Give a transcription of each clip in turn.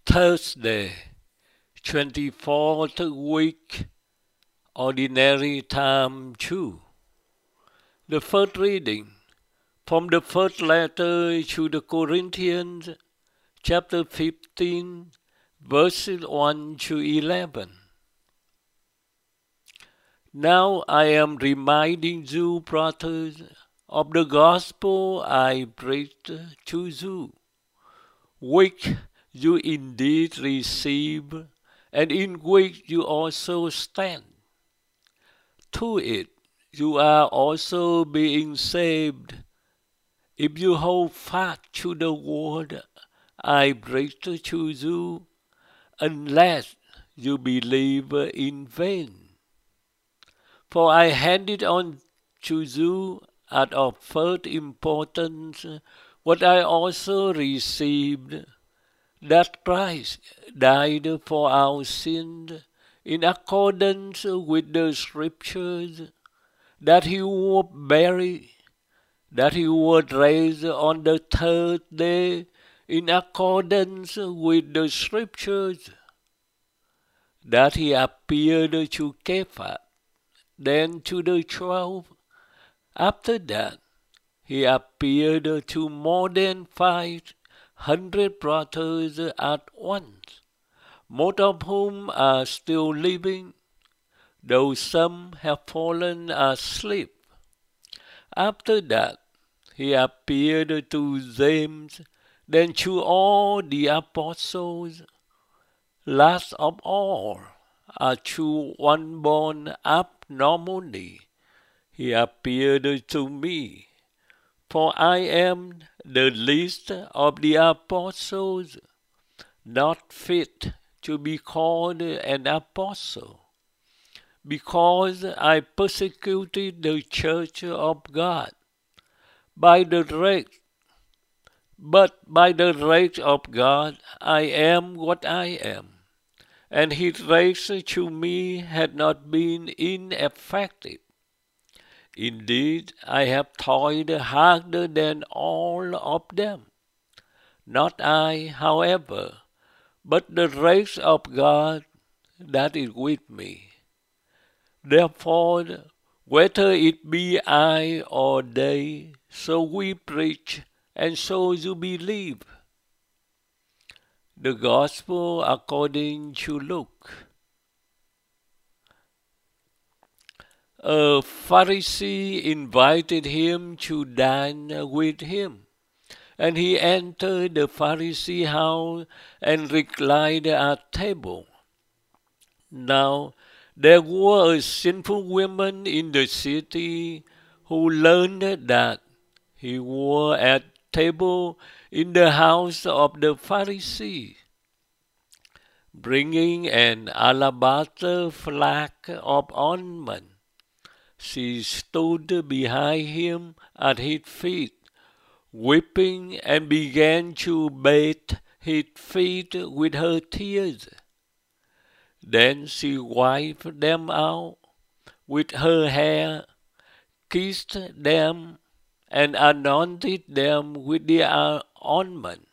Thursday, 24th week, Ordinary Time 2. The first reading from the first letter to the Corinthians, chapter 15, verses 1 to 11. Now I am reminding you, brothers, of the gospel I preached to you, which you indeed receive, and in which you also stand. To it you are also being saved, if you hold fast to the word I preached to you, unless you believe in vain. For I handed on to you as of first importance what I also received, that Christ died for our sins in accordance with the Scriptures, that he was buried, that he was raised on the third day in accordance with the Scriptures, that he appeared to Cephas, then to the 12. After that, he appeared to more than 500 brothers at once, most of whom are still living, though some have fallen asleep. After that, he appeared to James, then to all the apostles. Last of all, to one born abnormally, he appeared to me. For I am the least of the apostles, not fit to be called an apostle, because I persecuted the church of God. But by the grace of God I am what I am, and his grace to me had not been ineffective. Indeed, I have toiled harder than all of them. Not I, however, but the grace of God that is with me. Therefore, whether it be I or they, so we preach, and so you believe. The Gospel according to Luke. A Pharisee invited him to dine with him, and he entered the Pharisee house and reclined at table. Now there was a sinful woman in the city who learned that he was at table in the house of the Pharisee. Bringing an alabaster flask of ointment, she stood behind him at his feet, weeping, and began to bathe his feet with her tears. Then she wiped them out with her hair, kissed them, and anointed them with the ointment.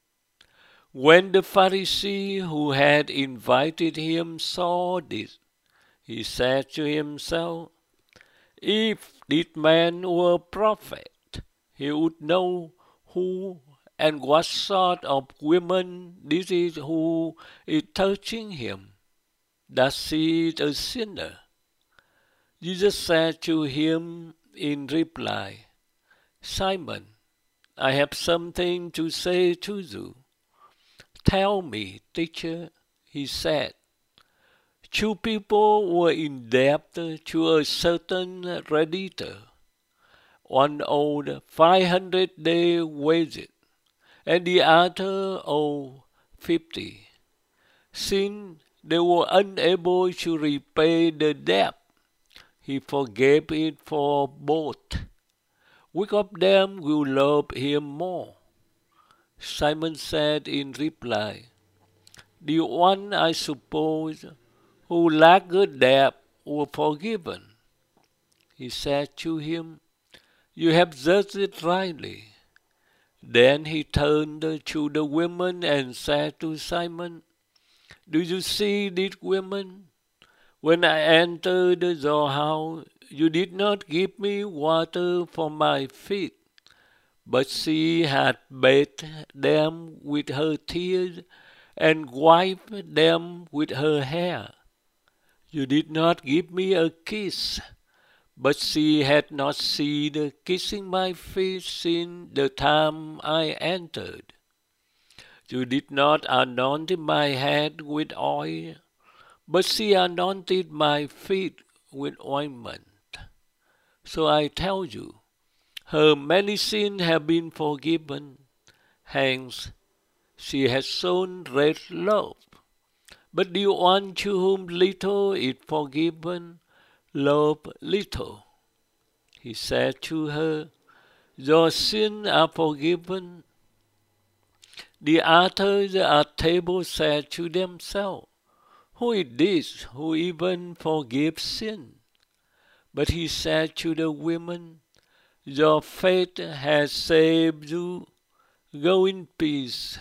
When the Pharisee who had invited him saw this, he said to himself, "If this man were a prophet, he would know who and what sort of woman this is who is touching him, that she is a sinner." Jesus said to him in reply, "Simon, I have something to say to you." "Tell me, teacher," he said. Two people were in debt to a certain creditor. One owed 500 days' wages, and the other owed 50. Since they were unable to repay the debt, he forgave it for both. Which of them will love him more? Simon said in reply, "The one, I suppose, who lacked debt was forgiven." He said to him, "You have judged it rightly." Then he turned to the women and said to Simon, "Do you see these women? When I entered your house, you did not give me water for my feet, but she had bathed them with her tears and wiped them with her hair. You did not give me a kiss, but she had not ceased kissing my feet since the time I entered. You did not anoint my head with oil, but she anointed my feet with ointment. So I tell you, her many sins have been forgiven, hence she has shown great love. But the one to whom little is forgiven, love little." He said to her, "Your sins are forgiven." The others at table said to themselves, "Who is this who even forgives sin?" But he said to the women, "Your faith has saved you. Go in peace."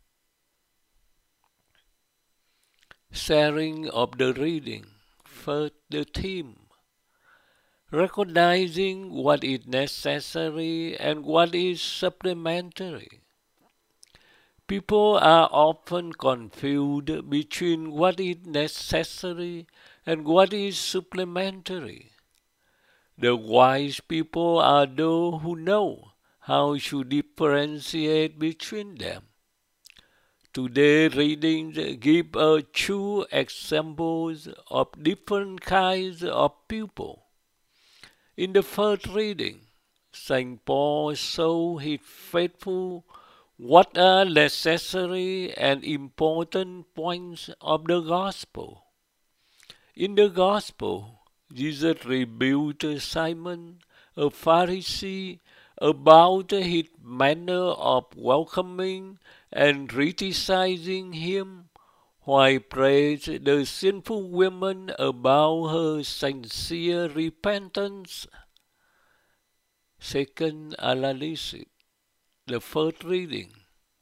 Sharing of the reading. First, the theme. Recognizing what is necessary and what is supplementary. People are often confused between what is necessary and what is supplementary. The wise people are those who know how to differentiate between them. Today's readings give us two examples of different kinds of people. In the first reading, St. Paul showed his faithful what are necessary and important points of the gospel. In the gospel, Jesus rebuked Simon, a Pharisee, about his manner of welcoming and criticizing him, while praised the sinful woman about her sincere repentance. Second analysis. The first reading.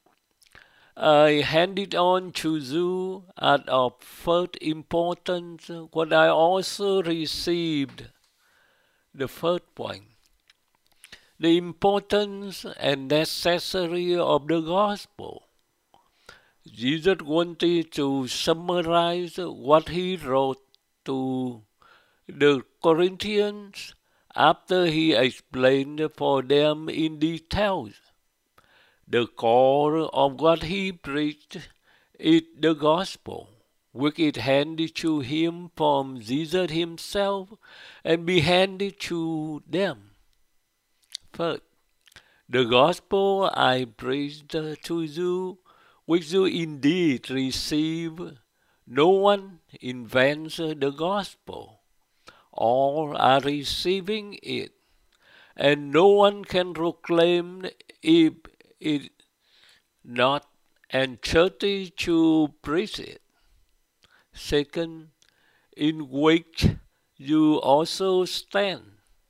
I handed on to you as of first importance what I also received. The first point. The importance and necessity of the gospel. Jesus wanted to summarize what he wrote to the Corinthians after he explained for them in detail. The core of what he preached is the gospel, which is handed to him from Jesus himself and be handed to them. First, the gospel I preached to you, which you indeed receive. No one invents the gospel. All are receiving it, and no one can proclaim if it not entreaty to preach it. Second, in which you also stand.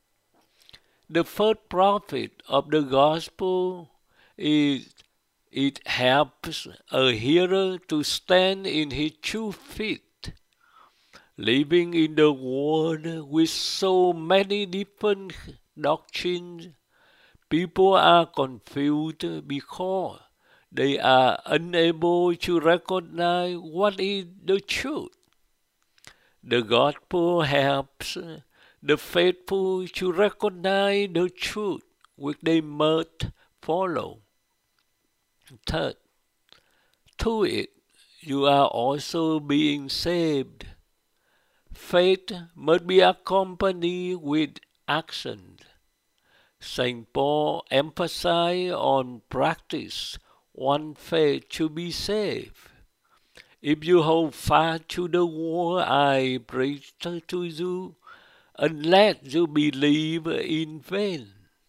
The first profit of the gospel is it helps a hearer to stand in his 2 feet. Living in the world with so many different doctrines, people are confused because they are unable to recognize what is the truth. The gospel helps the faithful to recognize the truth which they must follow. Third, to it you are also being saved. Faith must be accompanied with action. St. Paul emphasized on practice, one faith to be saved. If you hold fast to the word I preached to you, unless you believe in vain.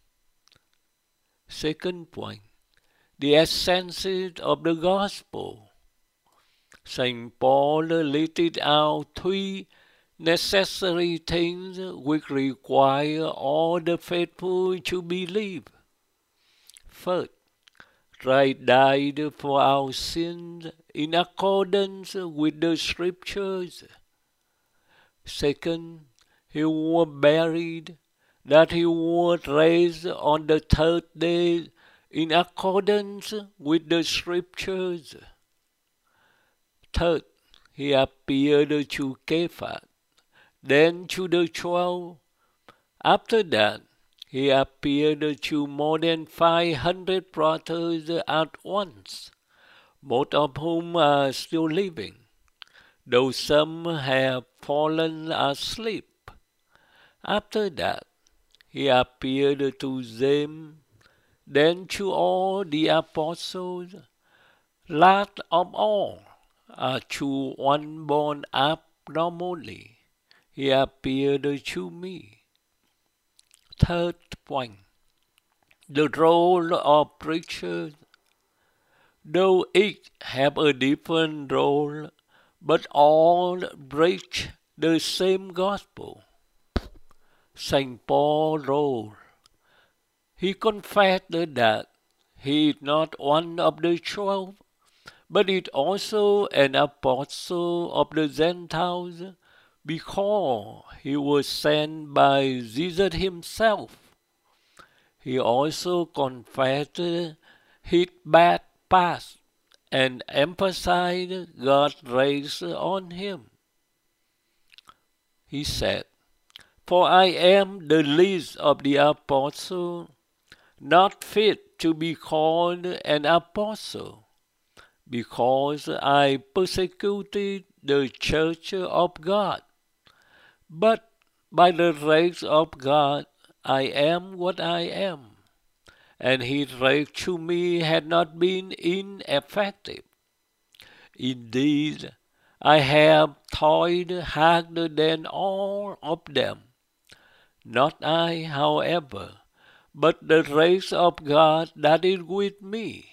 Second point, the essence of the gospel. St. Paul listed out 3 necessary things which require all the faithful to believe. First, Christ died for our sins in accordance with the Scriptures. Second, he was buried, that he was raised on the third day in accordance with the Scriptures. Third, he appeared to Cephas, then to the 12. After that, he appeared to more than 500 brothers at once, most of whom are still living, though some have fallen asleep. After that, he appeared to James, then to all the apostles. Last of all, to one born abnormally, he appeared to me. Third point, the role of preachers. Though each have a different role, but all preach the same gospel. Saint Paul wrote, he confessed that he is not one of the 12, but is also an apostle of the Gentiles, because he was sent by Jesus himself. He also confessed his bad past and emphasized God's grace on him. He said, for I am the least of the apostles, not fit to be called an apostle, because I persecuted the church of God. But by the grace of God, I am what I am, and his grace to me had not been ineffective. Indeed, I have toiled harder than all of them. Not I, however, but the grace of God that is with me.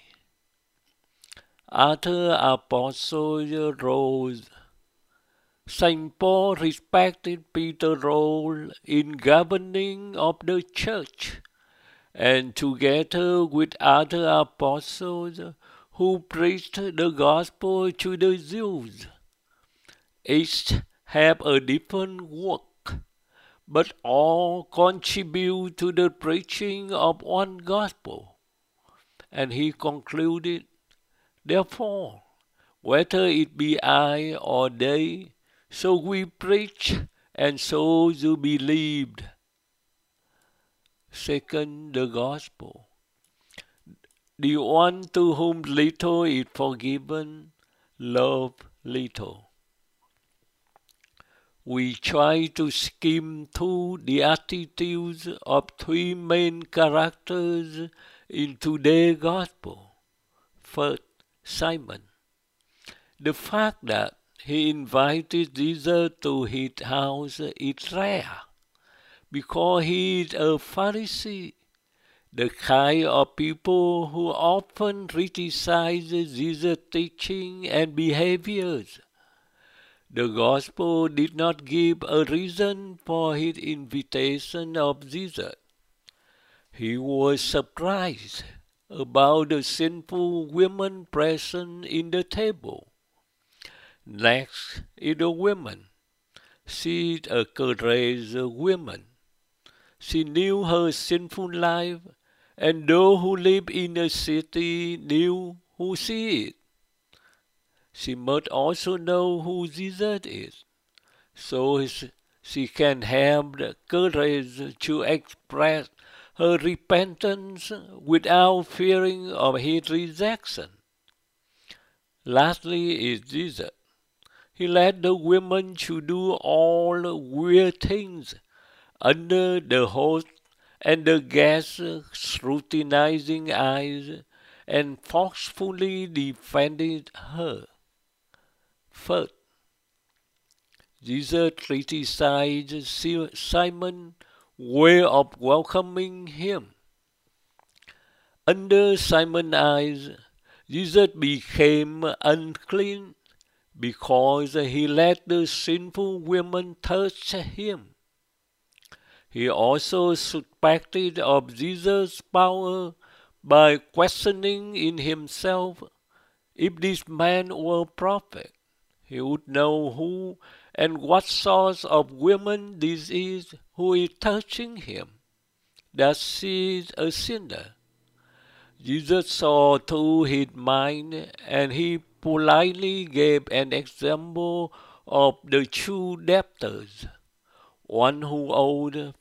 Other apostles rose. Saint Paul respected Peter's role in governing of the church, and together with other apostles who preached the gospel to the Jews. Each have a different work, but all contribute to the preaching of one gospel. And he concluded, therefore, whether it be I or they, so we preach, and so you believed. Second, the gospel. The one to whom little is forgiven, love little. We try to skim through the attitudes of three main characters in today's gospel. First, Simon. The fact that he invited Jesus to his house is rare, because he is a Pharisee, the kind of people who often criticize Jesus' teaching and behaviors. The gospel did not give a reason for his invitation of Jesus. He was surprised about the sinful women present in the table. Next is the woman. She is a courageous woman. She knew her sinful life, and those who live in the city knew who she is. She must also know who Jesus is, so she can have the courage to express her repentance without fearing of his rejection. Lastly is Jesus. He led the women to do all weird things under the host and the guests' scrutinizing eyes, and forcefully defended her. First, Jesus criticized Simon's way of welcoming him. Under Simon's eyes, Jesus became unclean because he let the sinful women touch him. He also suspected of Jesus' power by questioning in himself if this man were a prophet. He would know who and what sort of woman this is who is touching him, that she is a sinner. Jesus saw through his mind, and he politely gave an example of the two debtors, one who owed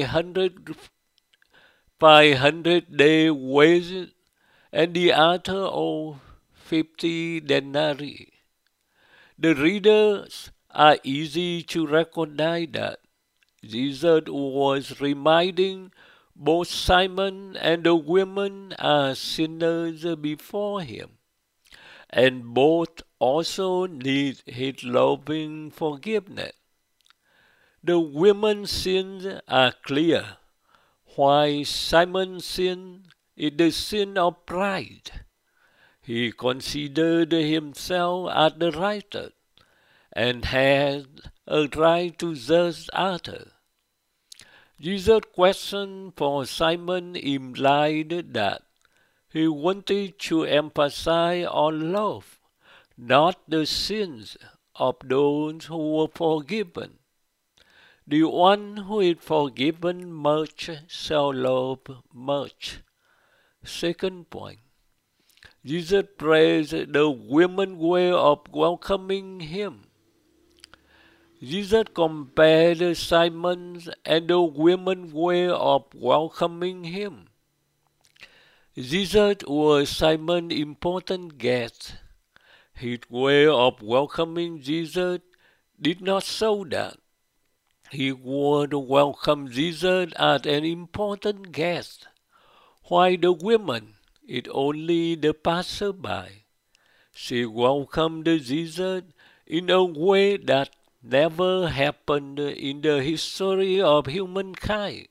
500 day wages, and the other owed 50 denarii. The readers are easy to recognize that Jesus was reminding both Simon and the women are sinners before him, and both also need his loving forgiveness. The women's sins are clear, while Simon's sin is the sin of pride. He considered himself as the righteous and had a right to judge others. Jesus' question for Simon implied that he wanted to emphasize on love, not the sins of those who were forgiven. The one who is forgiven much shall love much. Second point, Jesus praised the women's way of welcoming him. Jesus compared Simon's and the women's way of welcoming him. Jesus was Simon's important guest. His way of welcoming Jesus did not show that. He would welcome Jesus as an important guest, while the woman is only the passerby. She welcomed Jesus in a way that never happened in the history of humankind.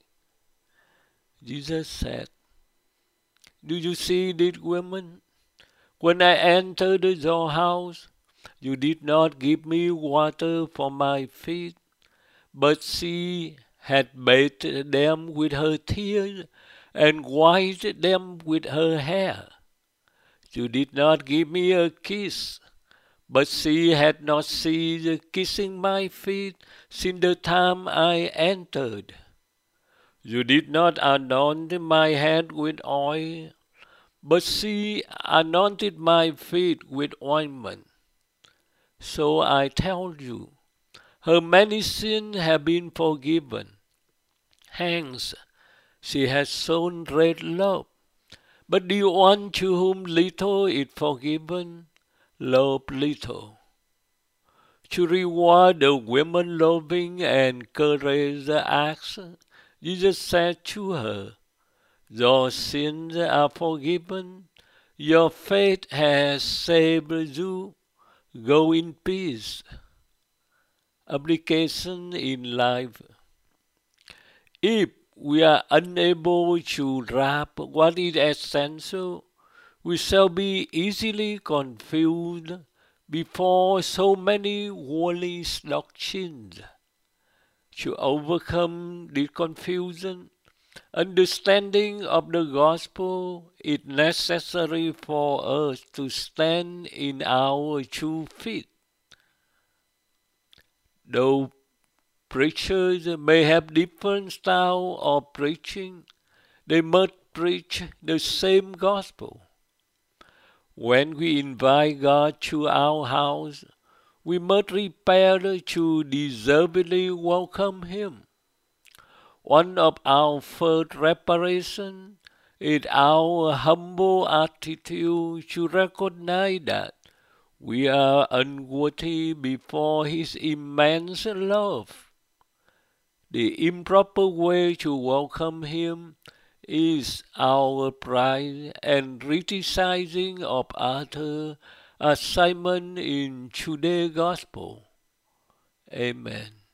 Jesus said, "Do you see this woman? When I entered your house, you did not give me water for my feet, but she had bathed them with her tears and wiped them with her hair. You did not give me a kiss, but she had not ceased kissing my feet since the time I entered. You did not anoint my head with oil, but she anointed my feet with ointment. So I tell you, her many sins have been forgiven. Hence, she has shown great love. But the one to whom little is forgiven, love little." To reward the woman loving and courageous acts, Jesus said to her, "Your sins are forgiven. Your faith has saved you. Go in peace." Application in life. If we are unable to grasp what is essential, we shall be easily confused before so many worldly doctrines. To overcome this confusion, understanding of the gospel is necessary for us to stand in our true faith. Though preachers may have different style of preaching, they must preach the same gospel. When we invite God to our house, we must prepare to deservedly welcome Him. One of our first reparations is our humble attitude to recognize that we are unworthy before His immense love. The improper way to welcome Him is our pride and criticizing of others, as Simon in today's Gospel. Amen.